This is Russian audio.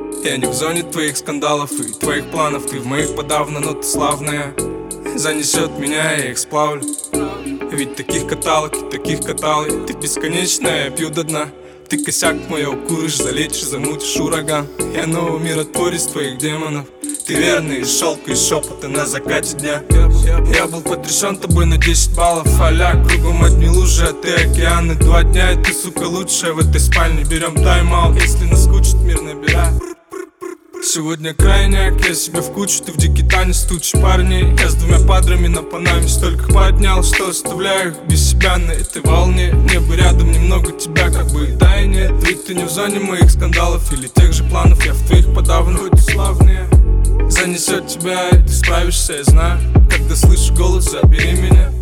Я не в зоне твоих скандалов и твоих планов. Ты в моих подавно, но ты славная. Занесет меня, я их сплавлю. Ведь таких каталок и таких катал я. Ты бесконечная, я пью до дна. Ты косяк мой, укуришь, залечишь, замутишь ураган. Я новый миротворец твоих демонов. Ты верный из шелка и шепота на закате дня. Я был потрясен тобой на 10 баллов. А-ля, кругом одни лужи, а ты океаны. 2 дня и ты, сука, лучшая в этой спальне. Берем тайм-аут, если наскучит, мир набирай. Сегодня крайняк, я себе в кучу, ты в дикий танец тучи парней. Я с 2 падрами на панаме столько поднял, что оставляю их без себя на этой волне. Мне бы рядом немного тебя, как бы и да и нет. Ведь ты не в зоне моих скандалов или тех же планов. Я в твоих подавно, хоть и славные. Занесет тебя, и ты справишься, я знаю. Когда слышу голос, забери меня.